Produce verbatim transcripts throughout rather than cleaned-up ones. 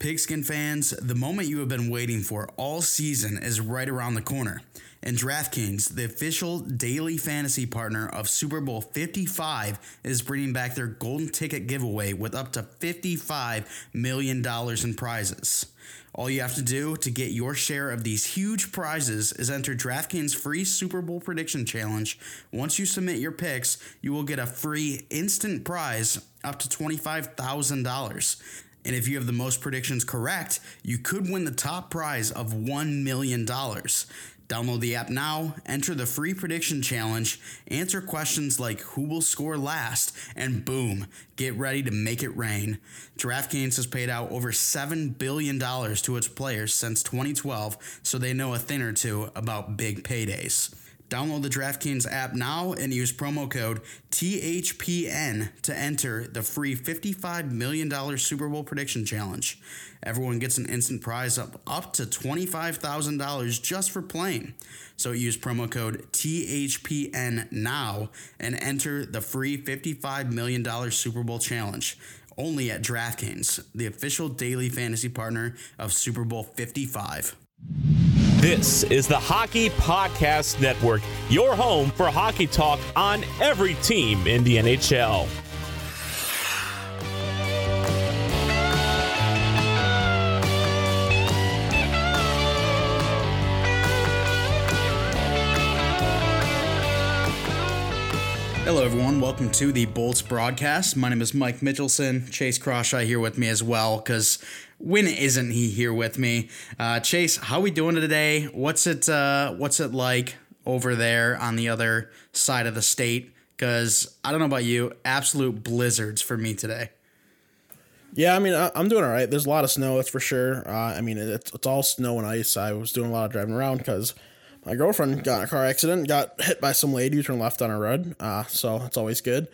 Pigskin fans, the moment you have been waiting for all season is right around the corner. And DraftKings, the official daily fantasy partner of Super Bowl fifty-five, is bringing back their golden ticket giveaway with up to fifty-five million dollars in prizes. All you have to do to get your share of these huge prizes is enter DraftKings' free Super Bowl prediction challenge. Once you submit your picks, you will get a free instant prize up to twenty-five thousand dollars. And if you have the most predictions correct, you could win the top prize of one million dollars. Download the app now, enter the free prediction challenge, answer questions like who will score last, and boom, get ready to make it rain. DraftKings has paid out over seven billion dollars to its players since twenty twelve, so they know a thing or two about big paydays. Download the DraftKings app now and use promo code T H P N to enter the free fifty-five million dollars Super Bowl prediction challenge. Everyone gets an instant prize up, up to twenty-five thousand dollars just for playing. So use promo code T H P N now and enter the free fifty-five million dollars Super Bowl challenge. Only at DraftKings, the official daily fantasy partner of Super Bowl fifty-five. This is the Hockey Podcast Network, your home for hockey talk on every team in the N H L. Hello, everyone. Welcome to the Bolts broadcast. My name is Mike Mitchelson. Chase Crawshaw here with me as well, because when isn't he here with me? Uh, Chase, how we doing today? What's it uh, What's it like over there on the other side of the state? Because I don't know about you, absolute blizzards for me today. Yeah, I mean, I'm doing all right. There's a lot of snow, that's for sure. Uh, I mean, it's, it's all snow and ice. I was doing a lot of driving around because my girlfriend got in a car accident, got hit by some lady who turned left on a road, uh, so that's always good.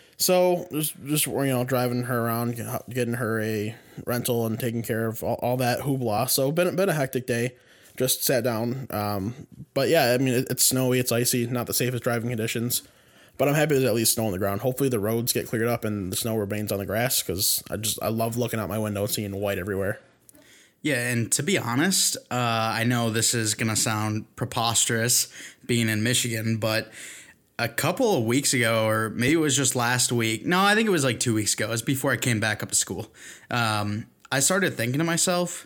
So just, just you know, driving her around, getting her a rental and taking care of all, all that hoopla. So been been a hectic day. Just sat down, um, but yeah, I mean it, it's snowy, it's icy, not the safest driving conditions. But I'm happy there's at least snow on the ground. Hopefully the roads get cleared up and the snow remains on the grass, because I just I love looking out my window and seeing white everywhere. Yeah, and to be honest, uh, I know this is going to sound preposterous being in Michigan, but a couple of weeks ago, or maybe it was just last week. No, I think it was like two weeks ago. It was before I came back up to school. Um, I started thinking to myself,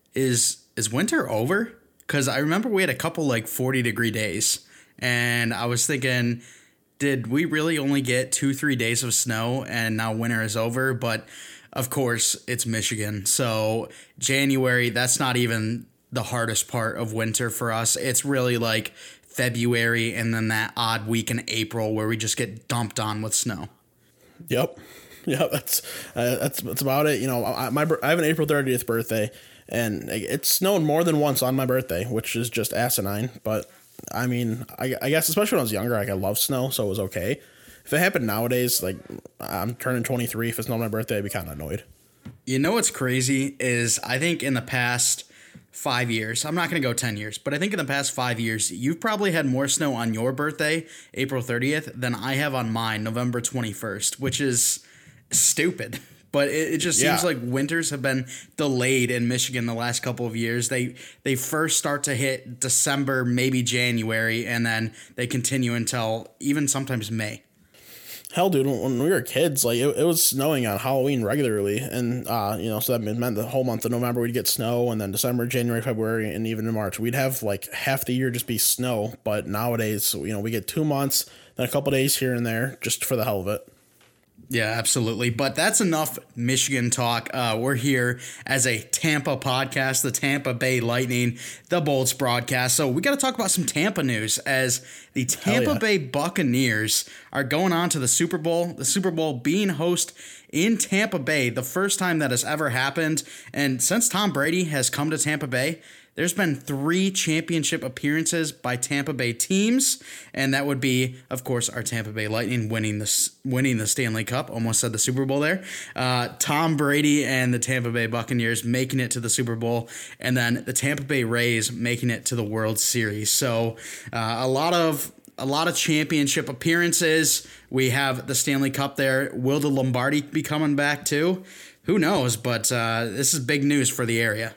is is winter over? Because I remember we had a couple like forty degree days, and I was thinking, did we really only get two, three days of snow and now winter is over? But of course, it's Michigan. So January, that's not even the hardest part of winter for us. It's really like February and then that odd week in April where we just get dumped on with snow. Yep. Yeah, that's uh, that's that's about it. You know, I, my I have an April thirtieth birthday, and it snowed more than once on my birthday, which is just asinine. But I mean, I, I guess especially when I was younger, like I loved snow, so it was okay. If it happened nowadays, like I'm turning twenty-three, if it's not my birthday, I'd be kind of annoyed. You know what's crazy is I think in the past five years, I'm not going to go ten years, but I think in the past five years, you've probably had more snow on your birthday, April thirtieth, than I have on mine, November twenty-first, which is stupid. But it, it just yeah. seems like winters have been delayed in Michigan the last couple of years. They they first start to hit December, maybe January, and then they continue until even sometimes May. Hell, dude, when we were kids, like it, it was snowing on Halloween regularly, and uh, you know, so that meant the whole month of November we'd get snow, and then December, January, February, and even in March we'd have like half the year just be snow. But nowadays, you know, we get two months, then a couple days here and there, just for the hell of it. Yeah, absolutely. But that's enough Michigan talk. Uh, we're here as a Tampa podcast, the Tampa Bay Lightning, the Bolts broadcast. So we got to talk about some Tampa news, as the Tampa yeah. Bay Buccaneers are going on to the Super Bowl, the Super Bowl being host in Tampa Bay, the first time that has ever happened. And since Tom Brady has come to Tampa Bay, there's been three championship appearances by Tampa Bay teams, and that would be, of course, our Tampa Bay Lightning winning the winning the Stanley Cup. Almost said the Super Bowl there. Uh, Tom Brady and the Tampa Bay Buccaneers making it to the Super Bowl, and then the Tampa Bay Rays making it to the World Series. So uh, a lot of a lot of championship appearances. We have the Stanley Cup there. Will the Lombardi be coming back too? who knows? But uh, this is big news for the area.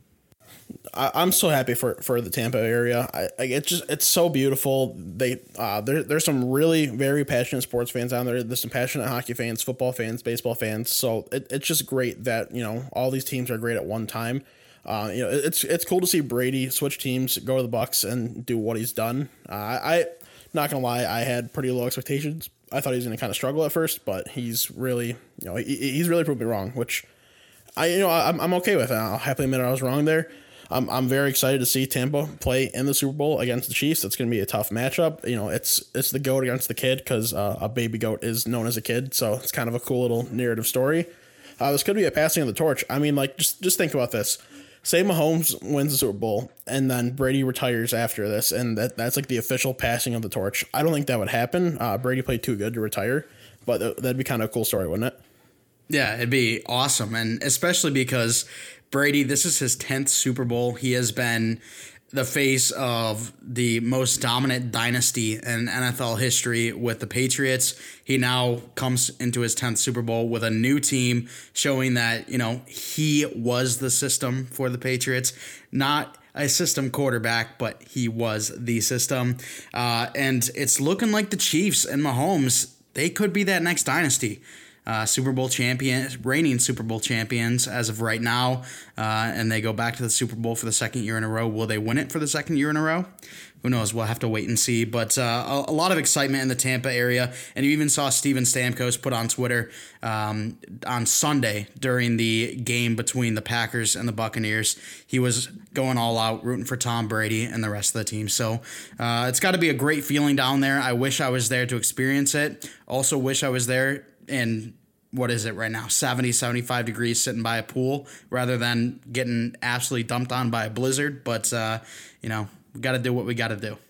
I, I'm so happy for, for the Tampa area. I, I it's just it's so beautiful. They uh there there's some really very passionate sports fans out there. There's some passionate hockey fans, football fans, baseball fans. So it, it's just great that, you know, all these teams are great at one time. Uh, you know, it's it's cool to see Brady switch teams, go to the Bucks, and do what he's done. Uh, I not gonna lie, I had pretty low expectations. I thought he was gonna kind of struggle at first, but he's really, you know, he, he's really proved me wrong, which I you know I'm I'm okay with. I'll happily admit I was wrong there. I'm I'm very excited to see Tampa play in the Super Bowl against the Chiefs. It's going to be a tough matchup. You know, it's it's the goat against the kid because uh, a baby goat is known as a kid, so it's kind of a cool little narrative story. Uh, this could be a passing of the torch. I mean, like just just think about this. Say Mahomes wins the Super Bowl and then Brady retires after this, and that that's like the official passing of the torch. I don't think that would happen. Uh, Brady played too good to retire, but that'd be kind of a cool story, wouldn't it? Yeah, it'd be awesome, and especially because Brady, this is his tenth Super Bowl. He has been the face of the most dominant dynasty in N F L history with the Patriots. He now comes into his tenth Super Bowl with a new team, showing that, you know, he was the system for the Patriots. Not a system quarterback, but he was the system. Uh, and it's looking like the Chiefs and Mahomes, they could be that next dynasty. Uh, Super Bowl champion, reigning Super Bowl champions as of right now, uh, and they go back to the Super Bowl for the second year in a row. Will they win it for the second year in a row? Who knows? We'll have to wait and see. But uh, a, a lot of excitement in the Tampa area, and you even saw Steven Stamkos put on Twitter um, on Sunday during the game between the Packers and the Buccaneers. He was going all out, rooting for Tom Brady and the rest of the team. So uh, it's got to be a great feeling down there. I wish I was there to experience it. Also wish I was there and what is it right now? seventy, seventy-five degrees sitting by a pool rather than getting absolutely dumped on by a blizzard. But, uh, you know, we got to do what we got to do.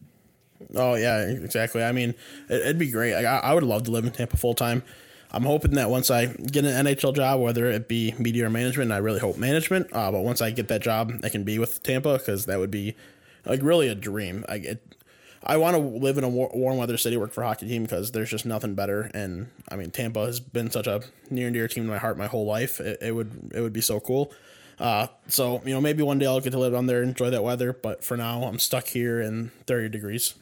Oh, yeah, exactly. I mean, it, it'd be great. I, I would love to live in Tampa full time. I'm hoping that once I get an N H L job, whether it be media or management, and I really hope management, uh, but once I get that job, I can be with Tampa because that would be like really a dream. I get. I want to live in a war- warm weather city, work for a hockey team because there's just nothing better. And I mean, Tampa has been such a near and dear team to my heart my whole life. It, it would it would be so cool. Uh, so you know, maybe one day I'll get to live down there, enjoy that weather. But for now, I'm stuck here in thirty degrees.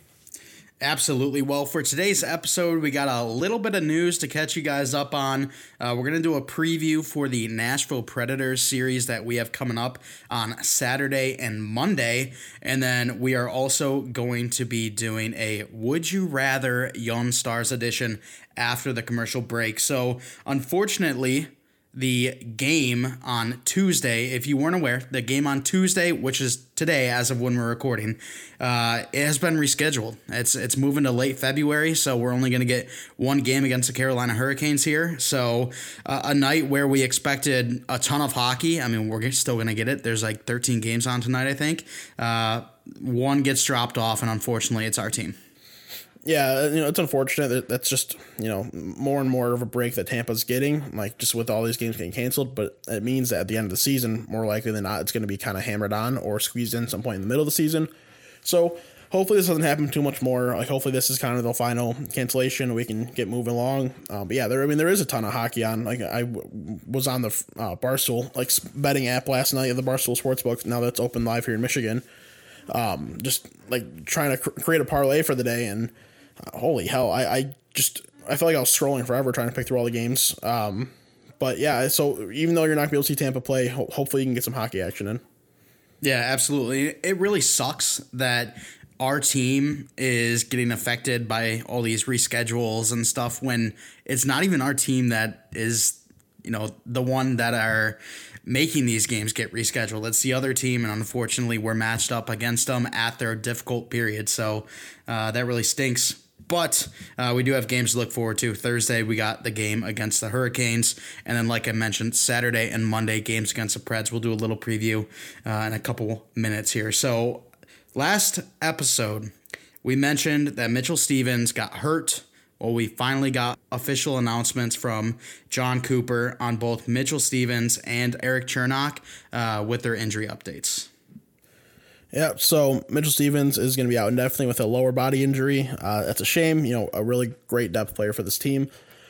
Absolutely. Well, for today's episode, we got a little bit of news to catch you guys up on. Uh, we're going to do a preview for the Nashville Predators series that we have coming up on Saturday and Monday. And then we are also going to be doing a Would You Rather Young Stars edition after the commercial break. So, unfortunately, the game on Tuesday, if you weren't aware, the game on Tuesday, which is today as of when we're recording, uh, it has been rescheduled. It's it's moving to late February, so we're only going to get one game against the Carolina Hurricanes here. So uh, a night where we expected a ton of hockey. I mean, we're still going to get it. There's like thirteen games on tonight, I think. Uh, one gets dropped off, and unfortunately, it's our team. Yeah, you know, it's unfortunate. That's just, you know, more and more of a break that Tampa's getting, like just with all these games getting canceled. But it means that at the end of the season, more likely than not, it's going to be kind of hammered on or squeezed in some point in the middle of the season. So hopefully this doesn't happen too much more. Like hopefully this is kind of the final cancellation. We can get moving along. Um, but yeah, there. I mean, there is a ton of hockey on. Like I w- was on the uh, Barstool like betting app last night at the Barstool Sportsbook. Now that's open live here in Michigan. Um, just like trying to cr- create a parlay for the day and. Uh, holy hell, I, I just, I feel like I was scrolling forever trying to pick through all the games. Um, but yeah, so even though you're not going to be able to see Tampa play, ho- hopefully you can get some hockey action in. Yeah, absolutely. It really sucks that our team is getting affected by all these reschedules and stuff when it's not even our team that is, you know, the one that are making these games get rescheduled. It's the other team, and unfortunately we're matched up against them at their difficult period. So uh, that really stinks. But uh, we do have games to look forward to. Thursday, we got the game against the Hurricanes. And then, like I mentioned, Saturday and Monday, games against the Preds. We'll do a little preview uh, in a couple minutes here. So last episode, we mentioned that Mitchell Stephens got hurt. Well, we finally got official announcements from John Cooper on both Mitchell Stephens and Erik Cernak uh, with their injury updates. Yeah, so Mitchell Stephens is going to be out indefinitely with a lower body injury. Uh, that's a shame. You know, a really great depth player for this team.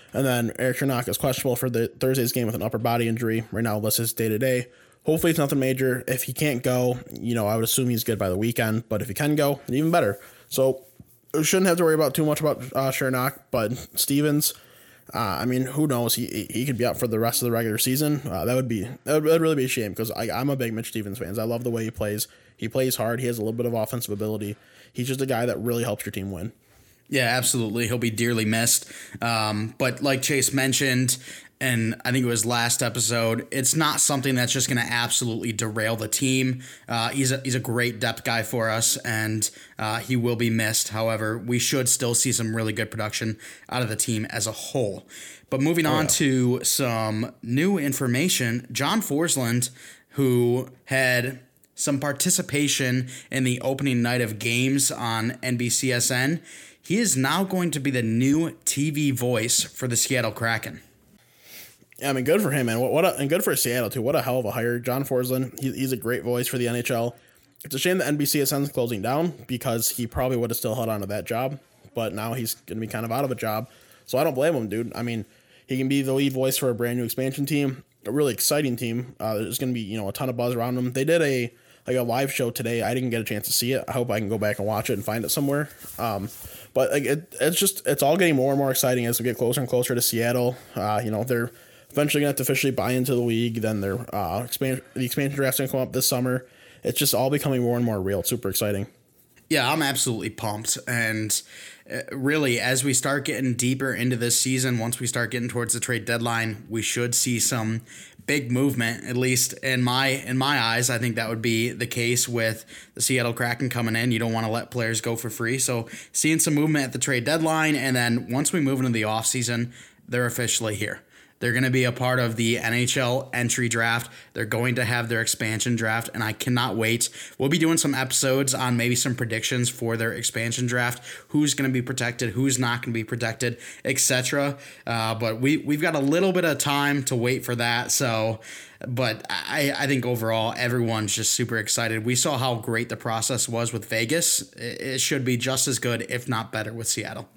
And then Erik Cernak is questionable for the Thursday's game with an upper body injury. Right now, this is day to day. Hopefully, it's nothing major. If he can't go, you know, I would assume he's good by the weekend. But if he can go, then even better. So, we shouldn't have to worry about too much about uh, Cernak. But Stevens, uh, I mean, who knows? He he could be out for the rest of the regular season. Uh, that would be that would, that would really be a shame because I'm a big Mitch Stevens fan. I love the way he plays. He plays hard. He has a little bit of offensive ability. He's just a guy that really helps your team win. Yeah, absolutely. He'll be dearly missed. Um, but like Chase mentioned, and I think it was last episode, it's not something that's just going to absolutely derail the team. Uh, he's a, he's a great depth guy for us, and uh, he will be missed. However, we should still see some really good production out of the team as a whole. But moving oh, on yeah. to some new information, John Forsland, who had some participation in the opening night of games on N B C S N, he is now going to be the new T V voice for the Seattle Kraken. Yeah, I mean, good for him, man. What, what a, and good for Seattle, too. What a hell of a hire. John Forsland, he, he's a great voice for the N H L. It's a shame that N B C S N is closing down because he probably would have still held on to that job, but now he's going to be kind of out of a job. So I don't blame him, dude. I mean, he can be the lead voice for a brand new expansion team, a really exciting team. Uh, there's going to be, you know, a ton of buzz around him. They did a like a live show today. I didn't get a chance to see it. I hope I can go back and watch it and find it somewhere. Um, but like it, it's just it's all getting more and more exciting as we get closer and closer to Seattle. Uh, you know, they're eventually gonna have to officially buy into the league. Then their uh, expand the expansion draft's gonna come up this summer. It's just all becoming more and more real. It's super exciting. Yeah, I'm absolutely pumped. And really, as we start getting deeper into this season, once we start getting towards the trade deadline, we should see some big movement, at least in my in my eyes. I think that would be the case with the Seattle Kraken coming in. You don't want to let players go for free. So seeing some movement at the trade deadline, and then once we move into the offseason, they're officially here. They're going to be a part of the N H L entry draft. They're going to have their expansion draft, and I cannot wait. We'll be doing some episodes on maybe some predictions for their expansion draft, who's going to be protected, who's not going to be protected, et cetera. Uh, but we, we've got a little bit of time to wait for that. So, but I, I think overall, everyone's just super excited. We saw how great the process was with Vegas. It should be just as good, if not better, with Seattle.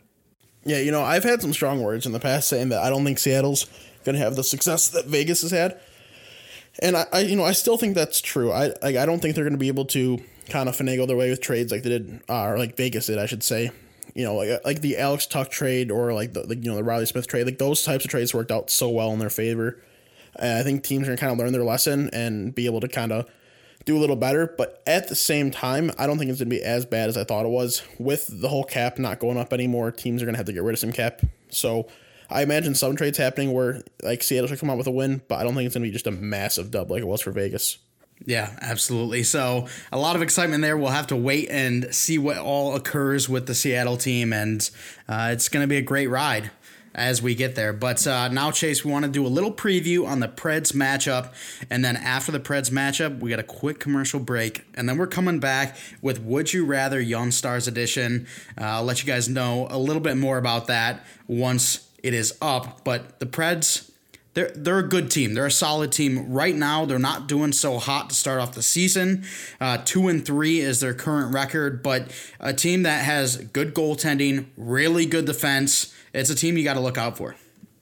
Yeah, you know, I've had some strong words in the past saying that I don't think Seattle's going to have the success that Vegas has had. And, I, I you know, I still think that's true. I like, I don't think they're going to be able to kind of finagle their way with trades like they did, uh, or like Vegas did, I should say. You know, like like the Alex Tuch trade or like the, the you know the Riley Smith trade. Like those types of trades worked out so well in their favor. And I think teams are going to kind of learn their lesson and be able to kind of do a little better, but at the same time, I don't think it's going to be as bad as I thought it was. With the whole cap not going up anymore, teams are going to have to get rid of some cap. So I imagine some trades happening where like Seattle should come out with a win, but I don't think it's going to be just a massive dub like it was for Vegas. Yeah, absolutely. So a lot of excitement there. We'll have to wait and see what all occurs with the Seattle team, and uh, it's going to be a great ride as we get there. But uh, now, Chase, we want to do a little preview on the Preds matchup. And then after the Preds matchup, we got a quick commercial break. And then we're coming back with Would You Rather Young Stars Edition. Uh, I'll let you guys know a little bit more about that once it is up. But the Preds, they're, they're a good team. They're a solid team. Right now, they're not doing so hot to start off the season. Uh, two and three is their current record. But a team that has good goaltending, really good defense. It's a team you got to look out for.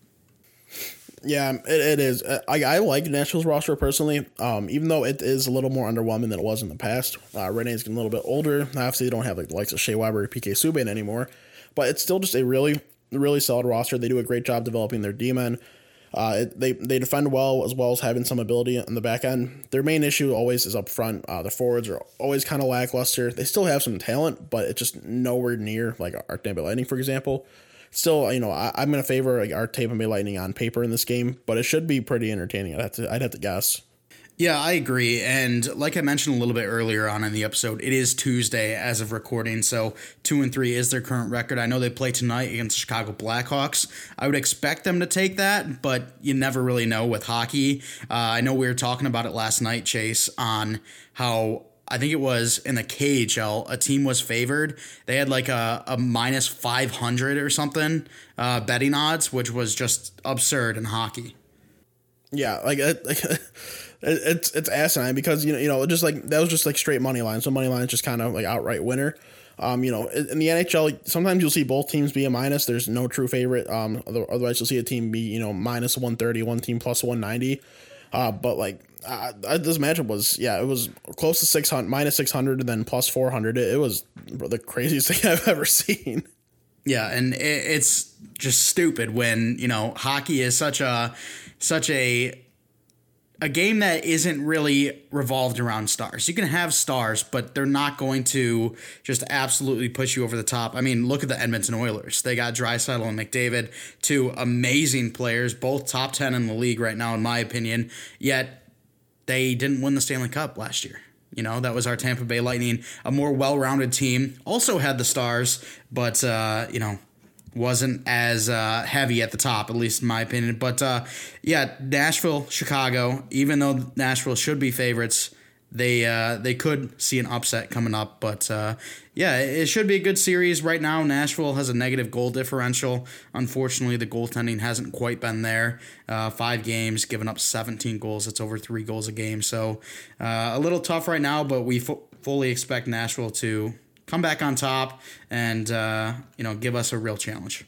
Yeah, it, it is. I, I like Nashville's roster personally, um, even though it is a little more underwhelming than it was in the past. Uh, Rene's getting a little bit older. Obviously, they don't have like the likes of Shea Weber or P K Subban anymore, but it's still just a really, really solid roster. They do a great job developing their D-men. Uh, it, they they defend well as well as having some ability on the back end. Their main issue always is up front. Uh, the forwards are always kind of lackluster. They still have some talent, but it's just nowhere near like our Tampa Bay Lightning, for example. Still, you know, I, I'm going to favor like our Tampa Bay Lightning on paper in this game, but it should be pretty entertaining. I'd have to, I'd have to guess. Yeah, I agree. And like I mentioned a little bit earlier on in the episode, it is Tuesday as of recording. So two and three is their current record. I know they play tonight against the Chicago Blackhawks. I would expect them to take that, but you never really know with hockey. Uh, I know we were talking about it last night, Chase, on how I think it was in the K H L, a team was favored. They had like a, a minus five hundred or something uh, betting odds, which was just absurd in hockey. Yeah, like, like it's it's asinine because, you know, you know, just like that was just like straight money line. So money line is just kind of like outright winner. Um, you know, in the N H L, sometimes you'll see both teams be a minus. There's no true favorite. Um, otherwise you'll see a team be, you know, minus one thirty, one team plus one ninety. Uh, but like uh, this matchup was, yeah, it was close to six hundred, minus six hundred, and then plus four hundred. It, it was the craziest thing I've ever seen. Yeah, and it, it's just stupid when, you know, hockey is such a such a a game that isn't really revolved around stars. You can have stars, but they're not going to just absolutely push you over the top. I mean, look at the Edmonton Oilers. They got Draisaitl and McDavid, two amazing players, both top ten in the league right now, in my opinion, yet they didn't win the Stanley Cup last year. You know, that was our Tampa Bay Lightning, a more well-rounded team, also had the stars, but, uh, you know, wasn't as uh, heavy at the top, at least in my opinion. But, uh, yeah, Nashville, Chicago, even though Nashville should be favorites, they uh, they could see an upset coming up. But, uh, yeah, it should be a good series. Right now, Nashville has a negative goal differential. Unfortunately, the goaltending hasn't quite been there. Uh, five games, giving up seventeen goals. That's over three goals a game. So uh, a little tough right now, but we fu- fully expect Nashville to come back on top and, uh, you know, give us a real challenge.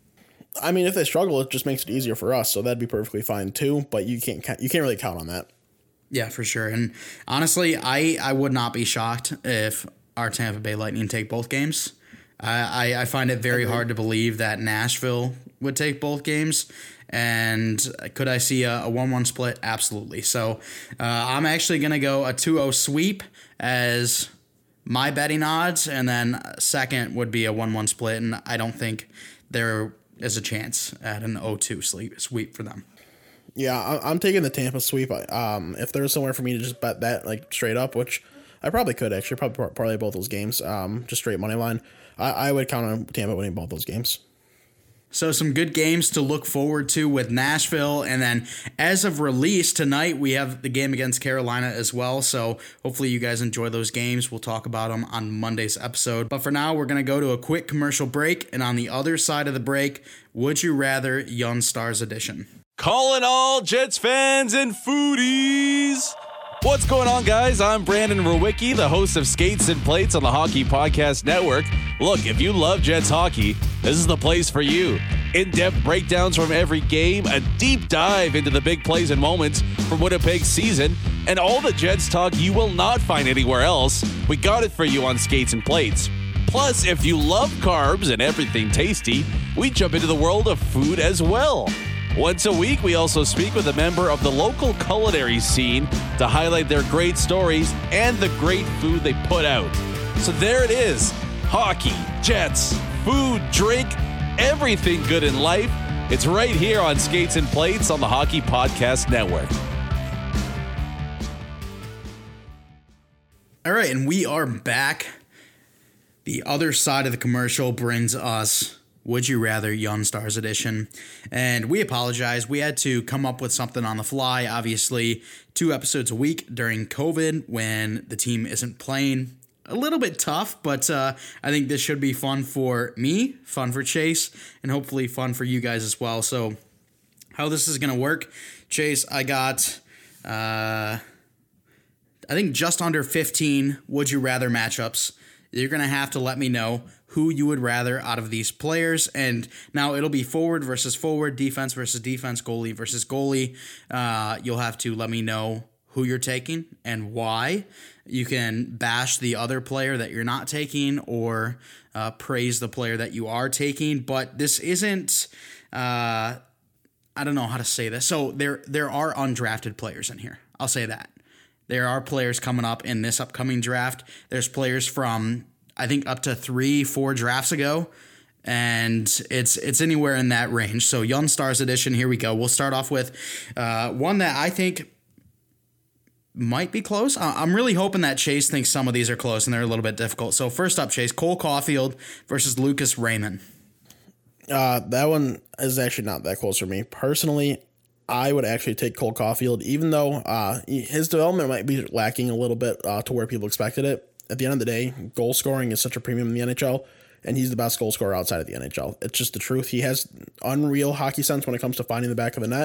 I mean, if they struggle, it just makes it easier for us, so that'd be perfectly fine too. But you can't you can't really count on that. Yeah, for sure. And honestly, I, I would not be shocked if our Tampa Bay Lightning take both games. I, I, I find it very hard to believe that Nashville would take both games. And could I see a, a one one split? Absolutely. So uh, I'm actually going to go a two oh sweep as my betting odds, and then second would be a one one split, and I don't think there is a chance at an oh two sweep for them. Yeah, I'm taking the Tampa sweep. Um, if there was somewhere for me to just bet that like straight up, which I probably could actually, probably parlay both those games, um, just straight money line, I, I would count on Tampa winning both those games. So some good games to look forward to with Nashville. And then as of release tonight, we have the game against Carolina as well. So hopefully you guys enjoy those games. We'll talk about them on Monday's episode. But for now, we're going to go to a quick commercial break. And on the other side of the break, Would You Rather Young Stars Edition. Calling all Jets fans and foodies. What's going on, guys? I'm Brandon Rowicki, the host of Skates and Plates on the Hockey Podcast Network. Look, if you love Jets hockey, this is the place for you. In-depth breakdowns from every game, a deep dive into the big plays and moments from Winnipeg's season, and all the Jets talk you will not find anywhere else. We got it for you on Skates and Plates. Plus, if you love carbs and everything tasty, we jump into the world of food as well. Once a week, we also speak with a member of the local culinary scene to highlight their great stories and the great food they put out. So there it is. Hockey, Jets, food, drink, everything good in life. It's right here on Skates and Plates on the Hockey Podcast Network. All right, and we are back. The other side of the commercial brings us Would You Rather Young Stars Edition. And we apologize. We had to come up with something on the fly. Obviously, two episodes a week during COVID when the team isn't playing. A little bit tough, but uh, I think this should be fun for me, fun for Chase, and hopefully fun for you guys as well. So how this is going to work, Chase, I got, uh, I think, just under fifteen Would You Rather matchups. You're going to have to let me know who you would rather out of these players. And now it'll be forward versus forward, defense versus defense, goalie versus goalie. Uh, you'll have to let me know who you're taking and why. You can bash the other player that you're not taking or uh, praise the player that you are taking. But this isn't, uh, I don't know how to say this. So there, there are undrafted players in here. I'll say that. There are players coming up in this upcoming draft. There's players from, I think, up to three, four drafts ago. And it's it's anywhere in that range. So Young Stars Edition, here we go. We'll start off with uh, one that I think might be close. I'm really hoping that Chase thinks some of these are close and they're a little bit difficult. So first up, Chase, Cole Caulfield versus Lucas Raymond. Uh, that one is actually not that close for me. Personally, I would actually take Cole Caulfield, even though uh, his development might be lacking a little bit uh, to where people expected it. At the end of the day, goal scoring is such a premium in the N H L, and he's the best goal scorer outside of the N H L. It's just the truth. He has unreal hockey sense when it comes to finding the back of the net,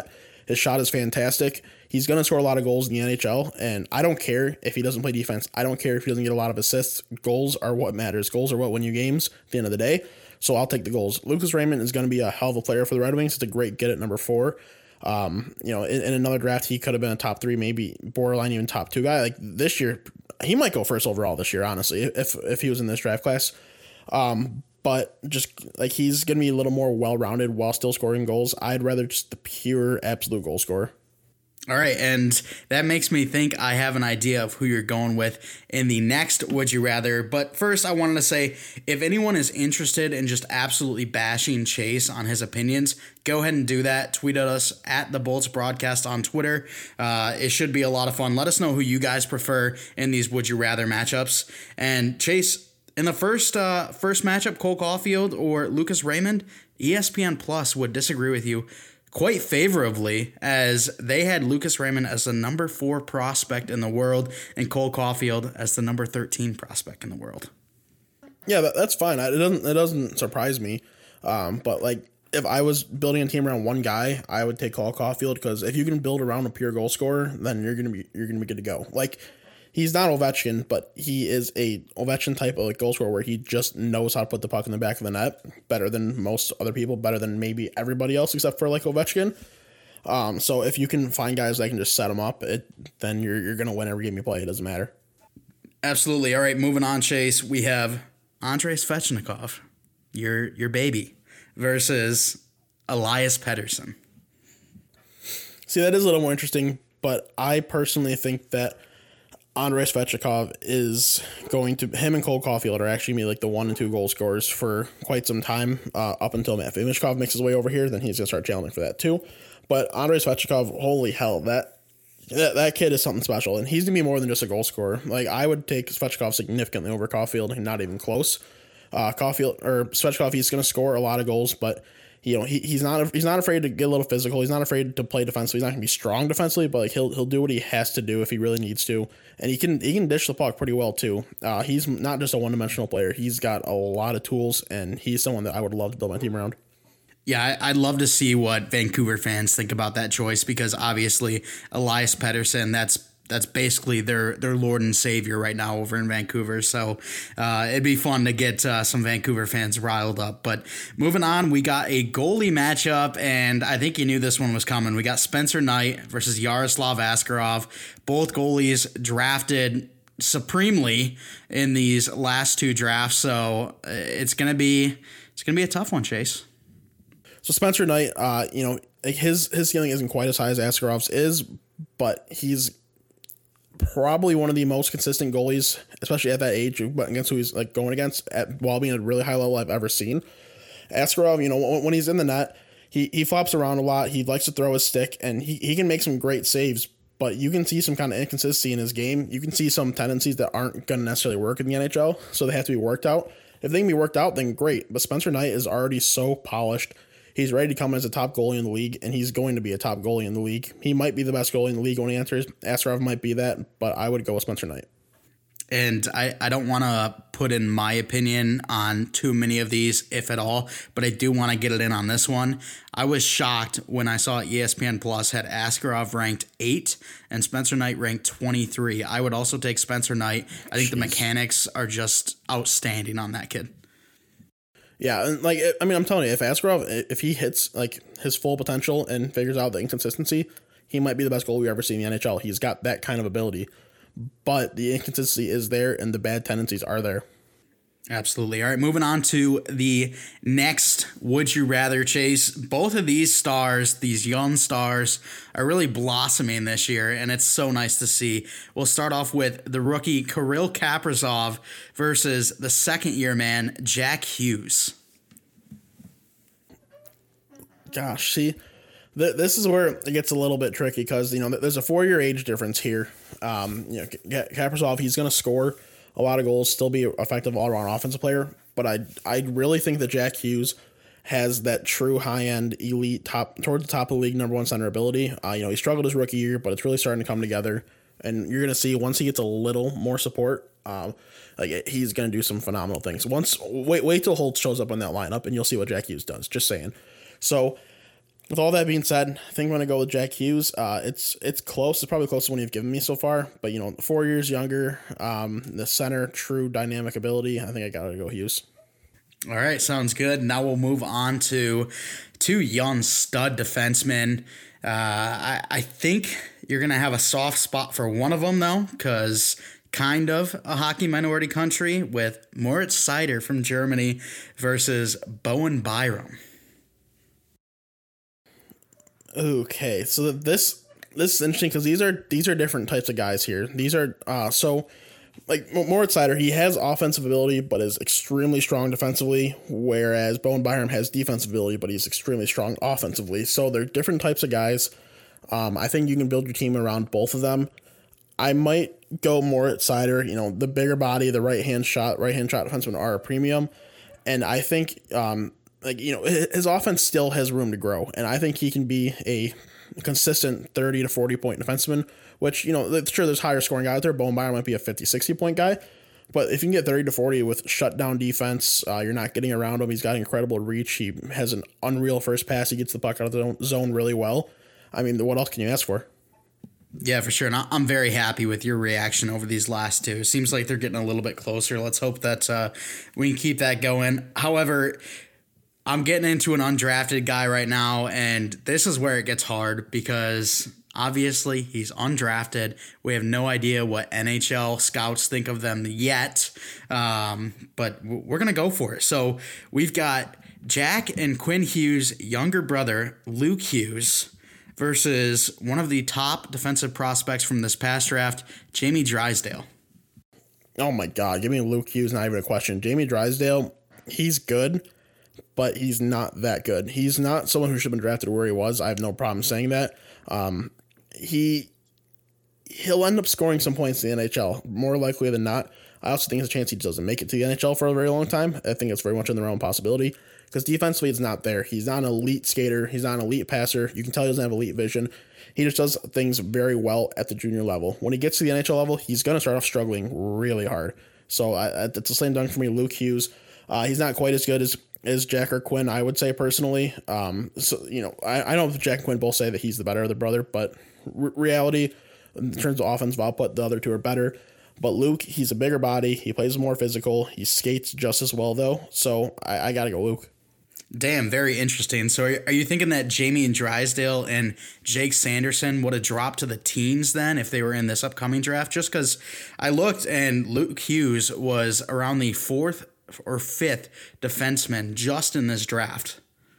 His shot is fantastic. He's going to score a lot of goals in the N H L, and I don't care if he doesn't play defense. I don't care if he doesn't get a lot of assists. Goals are what matters. Goals are what win you games at the end of the day, so I'll take the goals. Lucas Raymond is going to be a hell of a player for the Red Wings. It's a great get at number four. Um, you know, in, in another draft, he could have been a top three, maybe borderline even top two guy. Like this year, he might go first overall this year, honestly, if if he was in this draft class. Um, but just like he's going to be a little more well-rounded while still scoring goals. I'd rather just the pure absolute goal scorer. All right, and that makes me think I have an idea of who you're going with in the next Would You Rather. But first, I wanted to say, if anyone is interested in just absolutely bashing Chase on his opinions, go ahead and do that. Tweet at us at the Bolts Broadcast on Twitter. Uh, it should be a lot of fun. Let us know who you guys prefer in these Would You Rather matchups. And Chase, in the first uh, first matchup, Cole Caulfield or Lucas Raymond, E S P N Plus would disagree with you quite favorably, as they had Lucas Raymond as the number four prospect in the world and Cole Caulfield as the number thirteen prospect in the world. Yeah, that, that's fine. It doesn't it doesn't surprise me. Um, but like if I was building a team around one guy, I would take Cole Caulfield, because if you can build around a pure goal scorer, then you're gonna be you're gonna be good to go. Like, he's not Ovechkin, but he is a Ovechkin type of like goal scorer where he just knows how to put the puck in the back of the net better than most other people, better than maybe everybody else except for like Ovechkin. Um, so if you can find guys that can just set them up, it, then you're you're gonna win every game you play. It doesn't matter. Absolutely. All right, moving on, Chase. We have Andrei Svechnikov, your your baby, versus Elias Pettersson. See, that is a little more interesting, but I personally think that Andrei Svechnikov is going to, him and Cole Caulfield are actually be like the one and two goal scorers for quite some time, uh, up until Matvei Michkov makes his way over here. Then he's going to start challenging for that too. But Andrei Svechnikov, holy hell, that, that that kid is something special, and he's going to be more than just a goal scorer. Like, I would take Svechnikov significantly over Caulfield, and not even close. Uh, Caulfield or Svechnikov, he's going to score a lot of goals, but you know, he, he's not he's not afraid to get a little physical. He's not afraid to play defensively. He's not going to be strong defensively, but like he'll he'll do what he has to do if he really needs to, and he can he can dish the puck pretty well too. Uh, he's not just a one dimensional player. He's got a lot of tools, and he's someone that I would love to build my team around. Yeah, I'd love to see what Vancouver fans think about that choice, because obviously Elias Pettersson, that's that's basically their their Lord and Savior right now over in Vancouver. So uh, it'd be fun to get uh, some Vancouver fans riled up. But moving on, we got a goalie matchup, and I think you knew this one was coming. We got Spencer Knight versus Yaroslav Askarov. Both goalies drafted supremely in these last two drafts, so it's gonna be it's gonna be a tough one, Chase. So Spencer Knight, uh, you know, his his ceiling isn't quite as high as Askarov's is, but he's probably one of the most consistent goalies, especially at that age, against who he's like going against at while being at a really high level I've ever seen. Askarov, you know, when he's in the net, he he flops around a lot. He likes to throw his stick, and he, he can make some great saves, but you can see some kind of inconsistency in his game. You can see some tendencies that aren't going to necessarily work in the N H L, so they have to be worked out. If they can be worked out, then great. But Spencer Knight is already so polished. He's ready to come as a top goalie in the league, and he's going to be a top goalie in the league. He might be the best goalie in the league when he enters. Askarov might be that, but I would go with Spencer Knight. And I, I don't want to put in my opinion on too many of these, if at all, but I do want to get it in on this one. I was shocked when I saw E S P N Plus had Askarov ranked eight and Spencer Knight ranked twenty-three. I would also take Spencer Knight. I think Jeez. The mechanics are just outstanding on that kid. Yeah, and like I mean, I'm telling you, if Askarov, if he hits like his full potential and figures out the inconsistency, he might be the best goalie we've ever seen in the N H L. He's got that kind of ability, but the inconsistency is there, and the bad tendencies are there. Absolutely. All right, moving on to the next Would You Rather, Chase. Both of these stars, these young stars, are really blossoming this year, and it's so nice to see. We'll start off with the rookie Kirill Kaprizov versus the second-year man, Jack Hughes. Gosh, see, th- this is where it gets a little bit tricky because, you know, there's a four-year age difference here. Um, you know, Kaprizov, he's going to score a lot of goals, still be an effective all-around offensive player, but I I really think that Jack Hughes has that true high-end elite top towards the top of the league number one center ability. Uh, you know, he struggled his rookie year, but it's really starting to come together, and you're gonna see once he gets a little more support, um, like he's gonna do some phenomenal things. Once wait wait till Holtz shows up on that lineup, and you'll see what Jack Hughes does. Just saying. So with all that being said, I think I'm gonna go with Jack Hughes. Uh, it's it's close. It's probably the closest one you've given me so far. But you know, four years younger, um, the center, true dynamic ability. I think I gotta go Hughes. All right, sounds good. Now we'll move on to two young stud defensemen. Uh, I, I think you're going to have a soft spot for one of them, though, because kind of a hockey minority country with Moritz Seider from Germany versus Bowen Byram. Okay, so this this is interesting because these are these are different types of guys here. These are uh, so like Moritz Seider, he has offensive ability but is extremely strong defensively, whereas Bowen Byram has defensive ability but he's extremely strong offensively. So they're different types of guys. Um, I think you can build your team around both of them. I might go Moritz Seider. You know, the bigger body, the right hand shot, right hand shot defensemen are a premium, and I think um, like you know his offense still has room to grow, and I think he can be a consistent thirty to forty point defenseman, which, you know, sure, there's higher scoring guys there. Bowen Byram might be a fifty, sixty point guy, but if you can get thirty to forty with shutdown defense, uh, you're not getting around him. He's got incredible reach. He has an unreal first pass. He gets the puck out of the zone really well. I mean, what else can you ask for? Yeah, for sure. And I'm very happy with your reaction over these last two. Seems like they're getting a little bit closer. Let's hope that uh, we can keep that going. However, I'm getting into an undrafted guy right now, and this is where it gets hard because obviously he's undrafted. We have no idea what N H L scouts think of them yet, um, but we're going to go for it. So we've got Jack and Quinn Hughes' younger brother, Luke Hughes, versus one of the top defensive prospects from this past draft, Jamie Drysdale. Oh my God, give me Luke Hughes, not even a question. Jamie Drysdale, he's good, but he's not that good. He's not someone who should have been drafted where he was. I have no problem saying that. Um, he, he'll end up scoring some points in the N H L, more likely than not. I also think there's a chance he doesn't make it to the N H L for a very long time. I think it's very much in the realm of possibility because defensively it's not there. He's not an elite skater. He's not an elite passer. You can tell he doesn't have elite vision. He just does things very well at the junior level. When he gets to the N H L level, he's going to start off struggling really hard. So I, it's a slam dunk for me, Luke Hughes. Uh, he's not quite as good as, as Jack or Quinn, I would say personally. Um, so, you know, I, I know Jack and Quinn both say that he's the better of the brother, but r- reality, in terms of offensive output, the other two are better. But Luke, he's a bigger body. He plays more physical. He skates just as well, though. So I, I got to go Luke. Damn, very interesting. So are you thinking that Jamie and Drysdale and Jake Sanderson would have dropped to the teens then if they were in this upcoming draft? Just because I looked and Luke Hughes was around the fourth or fifth defenseman just in this draft.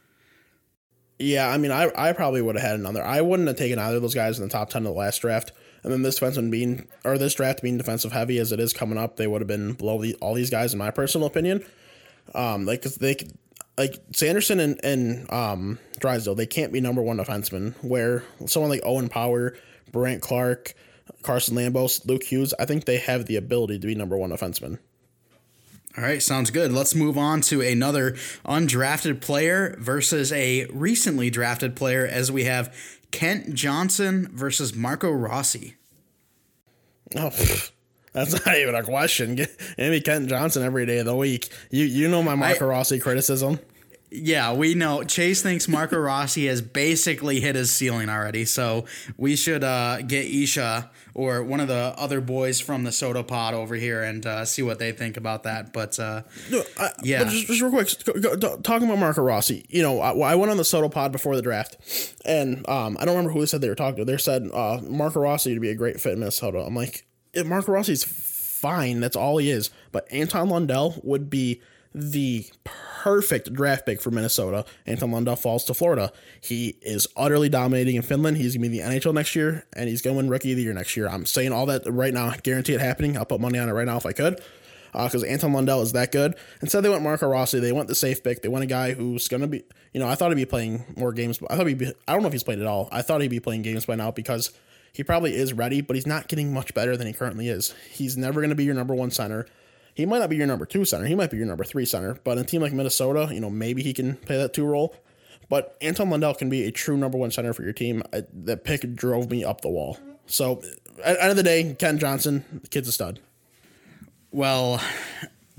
Yeah, I mean, I, I probably would have had another. I wouldn't have taken either of those guys in the top ten of the last draft. And then this defenseman being, or this draft being defensive heavy as it is coming up, they would have been below the, all these guys, in my personal opinion. Um, like, cause they could, like Sanderson and, and um, Drysdale, they can't be number one defensemen, where someone like Owen Power, Brant Clark, Carson Lambos, Luke Hughes, I think they have the ability to be number one defensemen. All right, sounds good. Let's move on to another undrafted player versus a recently drafted player, as we have Kent Johnson versus Marco Rossi. Oh, that's not even a question. Give me Kent Johnson every day of the week. You you know my Marco I, Rossi criticism. Yeah, we know. Chase thinks Marco Rossi has basically hit his ceiling already, so we should uh, get Isha or one of the other boys from the Soda Pod over here and uh, see what they think about that. But uh, no, I, yeah, but just, just real quick, go, go, talking about Marco Rossi. You know, I, I went on the Soda Pod before the draft, and um, I don't remember who they said they were talking to. They said uh, Marco Rossi would be a great fit in Minnesota. I'm like, if Marco Rossi's fine, that's all he is. But Anton Lundell would be the perfect draft pick for Minnesota. Anton Lundell falls to Florida. He is utterly dominating in Finland. He's going to be in the N H L next year, and he's going to win Rookie of the Year next year. I'm saying all that right now. I guarantee it happening. I'll put money on it right now if I could, because uh, Anton Lundell is that good. Instead, they went Marco Rossi. They went the safe pick. They went a guy who's going to be, you know, I thought he'd be playing more games. I thought he'd be, I don't know if he's played at all. I thought he'd be playing games by now because he probably is ready, but he's not getting much better than he currently is. He's never going to be your number one center. He might not be your number two center. He might be your number three center. But in a team like Minnesota, you know, maybe he can play that two role. But Anton Lundell can be a true number one center for your team. I, that pick drove me up the wall. So at the end of the day, Kent Johnson, the kid's a stud. Well,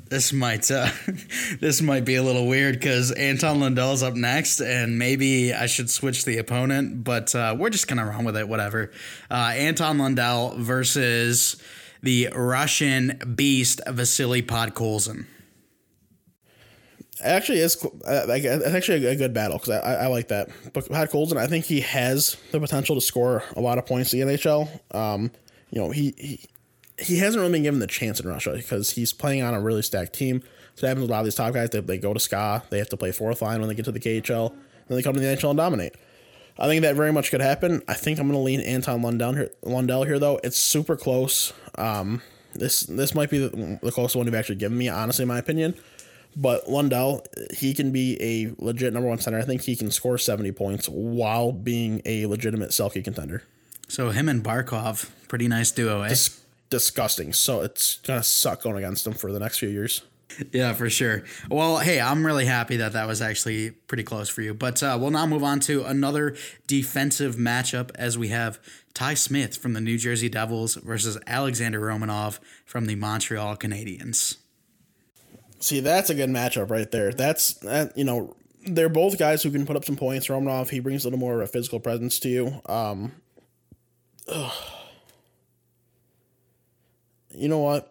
This might uh, this might be a little weird because Anton Lundell's up next, and maybe I should switch the opponent, but uh, we're just gonna run with it. Whatever. Uh, Anton Lundell versus the Russian beast Vasily Podkolzin. Actually, it's, uh, it's actually a good battle because I, I like that. But Podkolzin, I think he has the potential to score a lot of points in the N H L. Um, you know, he. he He hasn't really been given the chance in Russia because he's playing on a really stacked team. So it happens with a lot of these top guys. They, they go to S K A. They have to play fourth line when they get to the K H L. Then they come to the N H L and dominate. I think that very much could happen. I think I'm going to lean Anton Lundell here, Lundell here, though. It's super close. Um, this this might be the, the closest one you've actually given me, honestly, in my opinion. But Lundell, he can be a legit number one center. I think he can score seventy points while being a legitimate Selke contender. So him and Barkov, pretty nice duo, eh? Dis- disgusting. So it's going to suck going against him for the next few years. Yeah, for sure. Well, hey, I'm really happy that that was actually pretty close for you. But uh, we'll now move on to another defensive matchup as we have Ty Smith from the New Jersey Devils versus Alexander Romanov from the Montreal Canadiens. See, that's a good matchup right there. That's, that, you know, they're both guys who can put up some points. Romanov, he brings a little more of a physical presence to you. Um, ugh. You know what?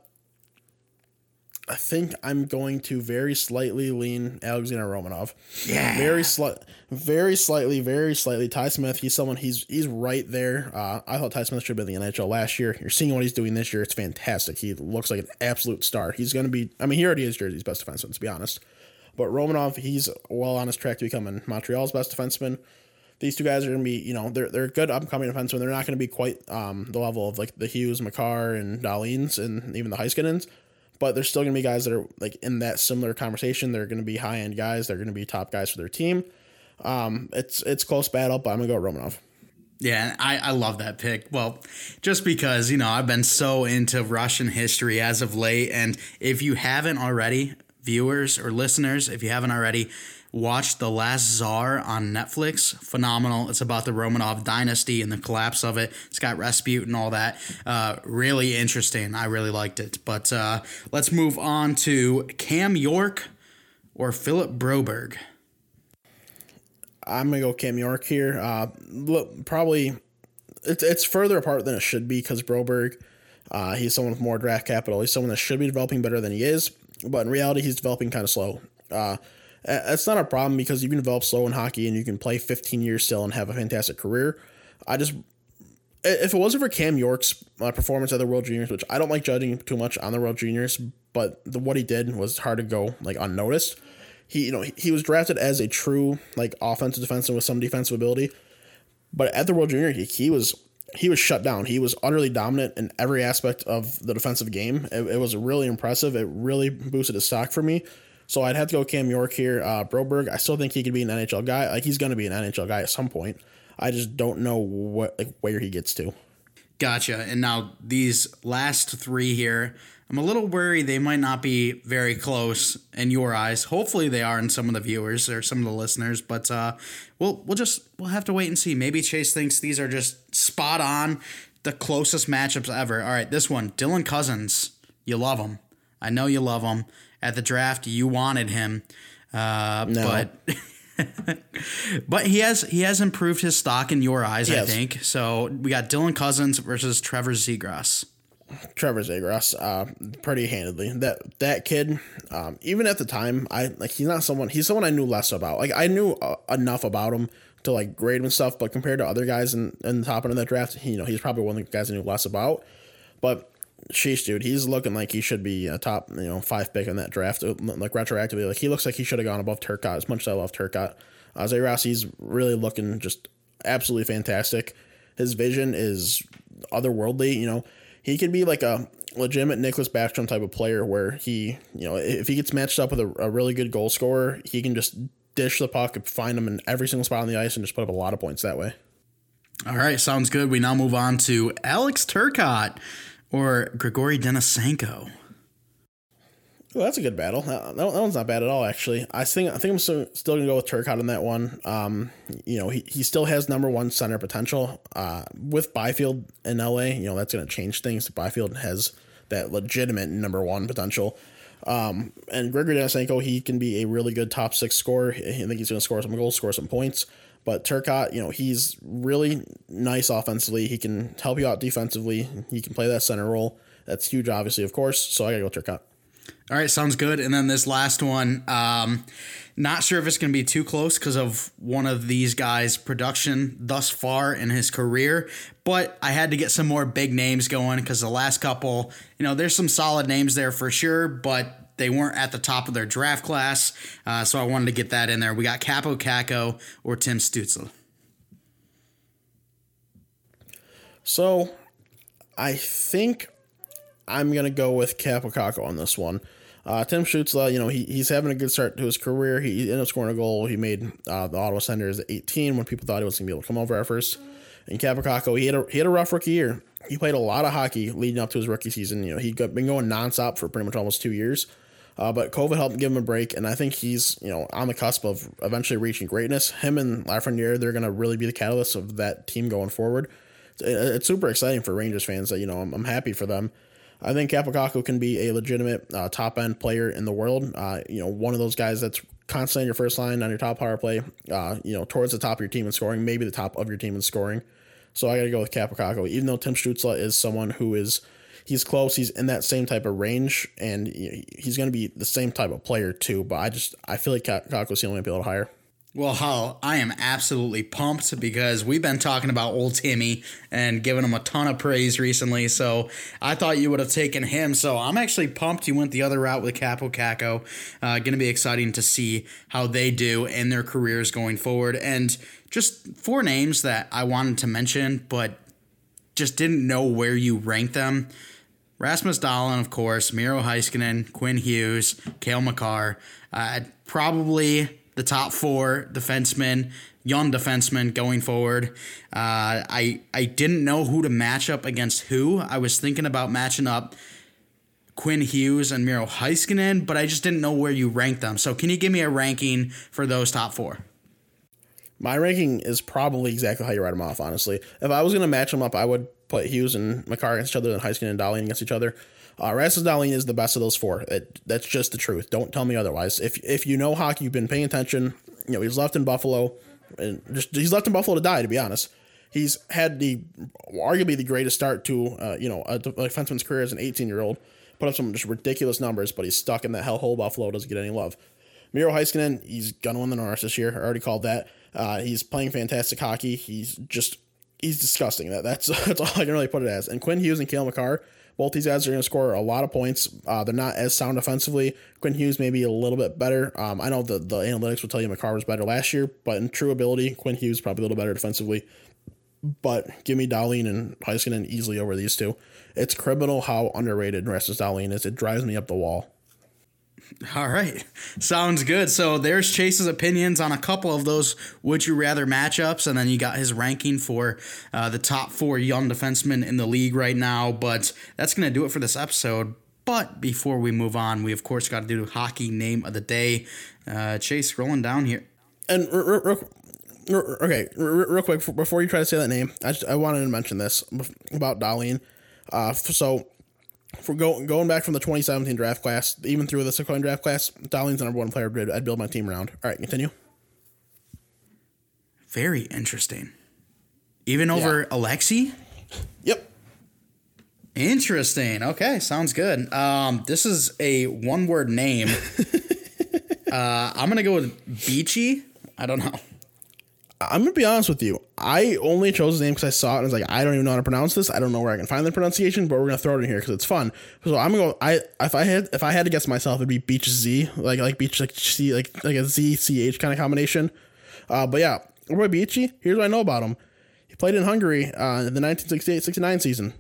I think I'm going to very slightly lean Alexander Romanov. Yeah. Very slight, very slightly, very slightly. Ty Smith, he's someone, he's he's right there. Uh, I thought Ty Smith should have been in the N H L last year. You're seeing what he's doing this year. It's fantastic. He looks like an absolute star. He's going to be, I mean, he already is Jersey's best defenseman, to be honest. But Romanov, he's well on his track to becoming Montreal's best defenseman. These two guys are going to be, you know, they're they're good up-and-coming defensemen. They're not going to be quite um, the level of, like, the Hughes, Makar, and Dahlins, and even the Heiskanens. But they're still going to be guys that are like in that similar conversation. They're going to be high end guys. They're going to be top guys for their team. Um, it's it's close battle, but I'm going to go Romanov. Yeah, I, I love that pick. Well, just because, you know, I've been so into Russian history as of late. And if you haven't already, viewers or listeners, if you haven't already, watched The Last Tsar on Netflix. Phenomenal. It's about the Romanov dynasty and the collapse of it. It's got Rasputin and all that. Uh, really interesting. I really liked it. But uh, let's move on to Cam York or Philip Broberg. I'm going to go Cam York here. Uh, look, probably it's, it's further apart than it should be because Broberg, uh, he's someone with more draft capital. He's someone that should be developing better than he is. But in reality, he's developing kind of slow. Uh, That's not a problem because you can develop slow in hockey and you can play fifteen years still and have a fantastic career. I just, if it wasn't for Cam York's uh, performance at the World Juniors, which I don't like judging too much on the World Juniors, but the, what he did was hard to go like unnoticed. He, you know, he, he was drafted as a true like offensive defenseman with some defensive ability, but at the World Junior, he, he was he was shut down. He was utterly dominant in every aspect of the defensive game. It, it was really impressive. It really boosted his stock for me. So I'd have to go Cam York here. Uh, Broberg, I still think he could be an N H L guy. Like he's going to be an N H L guy at some point. I just don't know what like where he gets to. Gotcha. And now these last three here, I'm a little worried they might not be very close in your eyes. Hopefully they are in some of the viewers or some of the listeners. But uh, we'll we'll just we'll have to wait and see. Maybe Chase thinks these are just spot on, the closest matchups ever. All right, this one, Dylan Cousins. You love him. I know you love him. At the draft, you wanted him, uh, no. but but he has he has improved his stock in your eyes, yes. I think. So we got Dylan Cousins versus Trevor Zegras. Trevor Zegras, uh, pretty handedly. That that kid, um, even at the time, I like he's not someone. He's someone I knew less about. Like I knew uh, enough about him to like grade him and stuff, but compared to other guys in, in the top end of that draft, he, you know, he's probably one of the guys I knew less about. But sheesh, dude, he's looking like he should be a top, you know, five pick in that draft. Like retroactively, like he looks like he should have gone above Turcotte. As much as I love Turcotte, uh, Zegras, he's really looking just absolutely fantastic. His vision is otherworldly. You know, he could be like a legitimate Nicholas Backstrom type of player, where he, you know, if he gets matched up with a, a really good goal scorer, he can just dish the puck and find him in every single spot on the ice and just put up a lot of points that way. All right, sounds good. We now move on to Alex Turcotte or Grigory Denisenko. Well, that's a good battle. That, that one's not bad at all, actually. I think I think I'm still, still going to go with Turcotte on that one. Um, you know, he, he still has number one center potential. Uh, with Byfield in L A, you know, that's going to change things. Byfield has that legitimate number one potential. Um, and Grigory Denisenko, he can be a really good top six scorer. I think he's going to score some goals, score some points. But Turcotte, you know, he's really nice offensively. He can help you out defensively. He can play that center role. That's huge, obviously, of course. So I got to go Turcotte. All right, sounds good. And then this last one, um, not sure if it's going to be too close because of one of these guys' production thus far in his career, but I had to get some more big names going because the last couple, you know, there's some solid names there for sure, but they weren't at the top of their draft class, uh, so I wanted to get that in there. We got Kaapo Kakko or Tim Stützle. So I think I'm going to go with Kaapo Kakko on this one. Uh, Tim Stützle, you know, he, he's having a good start to his career. He ended up scoring a goal. He made uh, the Ottawa Senators at eighteen when people thought he was going to be able to come over at first. And Kaapo Kakko, he had a he had a rough rookie year. He played a lot of hockey leading up to his rookie season. You know, he'd been going nonstop for pretty much almost two years. Uh, but COVID helped give him a break, and I think he's, you know, on the cusp of eventually reaching greatness. Him and Lafreniere, they're going to really be the catalyst of that team going forward. It's, it's super exciting for Rangers fans. That, you know, I'm, I'm happy for them. I think Kaapo Kakko can be a legitimate uh, top-end player in the world. Uh, you know, one of those guys that's constantly in your first line on your top power play, uh, you know, towards the top of your team in scoring, maybe the top of your team in scoring. So I got to go with Kaapo Kakko, even though Tim Stützle is someone who is, he's close, he's in that same type of range, and he's going to be the same type of player too, but I just, I feel like Kakko's the only one to be able to hire. Well, Hull, I am absolutely pumped because we've been talking about old Timmy and giving him a ton of praise recently, so I thought you would have taken him. So I'm actually pumped you went the other route with Kaapo Kakko. Uh, going to be exciting to see how they do in their careers going forward. And just four names that I wanted to mention, but just didn't know where you rank them. Rasmus Dahlin, of course, Miro Heiskanen, Quinn Hughes, Cale Makar. Uh, probably the top four defensemen, young defensemen going forward. Uh, I I didn't know who to match up against who. I was thinking about matching up Quinn Hughes and Miro Heiskanen, but I just didn't know where you ranked them. So can you give me a ranking for those top four? My ranking is probably exactly how you write them off, honestly. If I was going to match them up, I would put Hughes and Makar against each other and Heiskanen and Dahlin against each other. Uh, Rasmus Dahlin is the best of those four. It, that's just the truth. Don't tell me otherwise. If if you know hockey, you've been paying attention. You know, he's left in Buffalo, and just he's left in Buffalo to die, to be honest. He's had the arguably the greatest start to uh, you know a defenseman's career as an eighteen-year-old. Put up some just ridiculous numbers, but he's stuck in that hellhole. Buffalo doesn't get any love. Miro Heiskanen, he's gonna win the Norris this year. I already called that. Uh, he's playing fantastic hockey. He's just he's disgusting. That that's that's all I can really put it as. And Quinn Hughes and Cale Makar, both these guys are going to score a lot of points. Uh, they're not as sound offensively. Quinn Hughes may be a little bit better. Um, I know the the analytics will tell you Makar was better last year, but in true ability, Quinn Hughes probably a little better defensively. But give me Dahlin and Heiskanen easily over these two. It's criminal how underrated Rasmus Dahlin is. It drives me up the wall. All right. Sounds good. So there's Chase's opinions on a couple of those would you rather matchups, and then you got his ranking for uh, the top four young defensemen in the league right now. But that's going to do it for this episode. But before we move on, we of course got to do hockey name of the day. Uh, Chase, scrolling down here. And r- r- r- okay, r- real quick before you try to say that name, I just, I wanted to mention this about Dahlin. Uh, so. For go, going back from the twenty seventeen draft class, even through the Sequoia draft class, Dahlin's the number one player I'd build my team around. All right, continue. Very interesting. Even over yeah. Alexei? Yep. Interesting. Okay, sounds good. Um, this is a one-word name. uh, I'm going to go with Beachy. I don't know. I'm going to be honest with you. I only chose his name because I saw it and I was like, I don't even know how to pronounce this. I don't know where I can find the pronunciation, but we're going to throw it in here because it's fun. So I'm going to go, I, if I had, if I had to guess myself, it'd be Beach Z, like, like Beach, like C, like, like a Z C H kind of combination. Uh, but yeah, Roy Beachy, here's what I know about him. He played in Hungary, uh, in the nineteen sixty-eight sixty-nine season.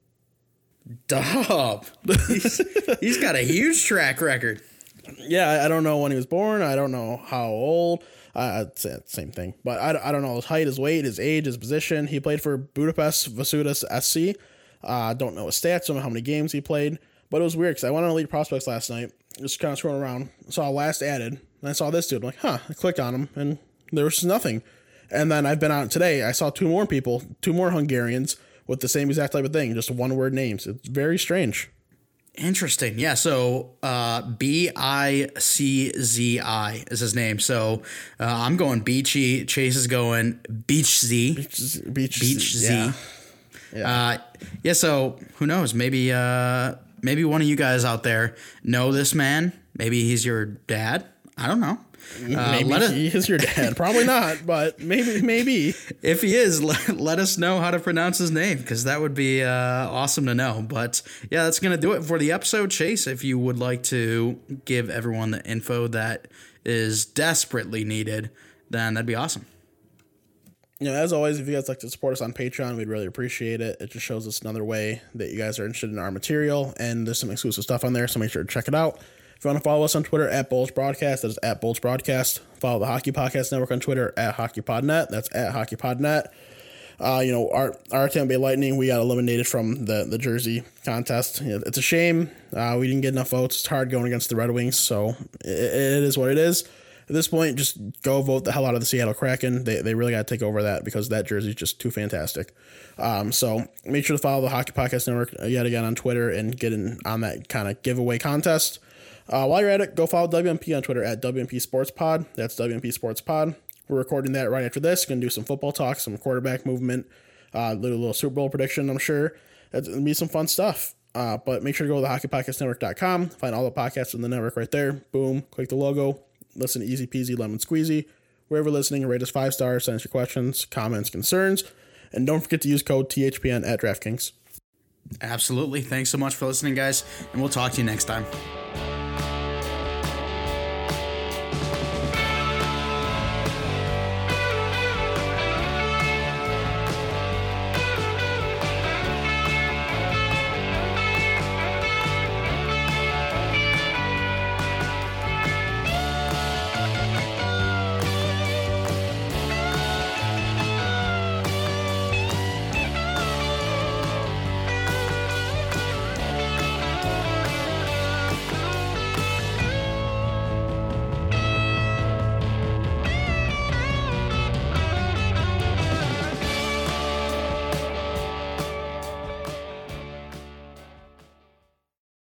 Dub. He's, he's got a huge track record. Yeah. I, I don't know when he was born. I don't know how old. Uh, I'd say the same thing, but I, I don't know his height, his weight, his age, his position. He played for Budapest Vasudis S C. I uh, don't know his stats, don't know how many games he played, but it was weird because I went on Elite Prospects last night, just kind of scrolling around, saw last added, and I saw this dude. I'm like, huh, I clicked on him, and there was nothing. And then I've been out today, I saw two more people, two more Hungarians with the same exact type of thing, just one-word names. It's very strange. Interesting. Yeah. So uh, B I C Z I is his name. So uh, I'm going Beachy. Chase is going Beach Z. Beach, Beach, Beach Z. Yeah. Yeah. Uh, yeah. So who knows? Maybe uh, maybe one of you guys out there know this man. Maybe he's your dad. I don't know. Uh, maybe let he us, is your dad. Probably not, but maybe, maybe. If he is, let, let us know how to pronounce his name, because that would be uh, awesome to know. But yeah, that's going to do it for the episode. Chase, if you would like to give everyone the info that is desperately needed, then that'd be awesome. You know, as always, if you guys like to support us on Patreon, we'd really appreciate it. It just shows us another way that you guys are interested in our material, and there's some exclusive stuff on there, so make sure to check it out. If you want to follow us on Twitter, at Bulls Broadcast, that is at Bulls Broadcast. Follow the Hockey Podcast Network on Twitter, at HockeyPodNet, that's at HockeyPodNet. Uh, you know, our, our Tampa Bay Lightning, we got eliminated from the, the jersey contest. It's a shame. Uh, we didn't get enough votes. It's hard going against the Red Wings, so it, it is what it is. At this point, just go vote the hell out of the Seattle Kraken. They they really got to take over that, because that jersey is just too fantastic. Um, so make sure to follow the Hockey Podcast Network yet again on Twitter and get in on that kind of giveaway contest. Uh, while you're at it, go follow W M P on Twitter at W M P Sports Pod. That's W M P Sports Pod. We're recording that right after this. Going to do some football talk, some quarterback movement, uh, little, little Super Bowl prediction, I'm sure. It's going to be some fun stuff. Uh, but make sure to go to the hockey podcast network dot com. Find all the podcasts in the network right there. Boom. Click the logo. Listen to easy peasy lemon squeezy. Wherever listening, rate us five stars. Send us your questions, comments, concerns. And don't forget to use code T H P N at DraftKings. Absolutely. Thanks so much for listening, guys. And we'll talk to you next time.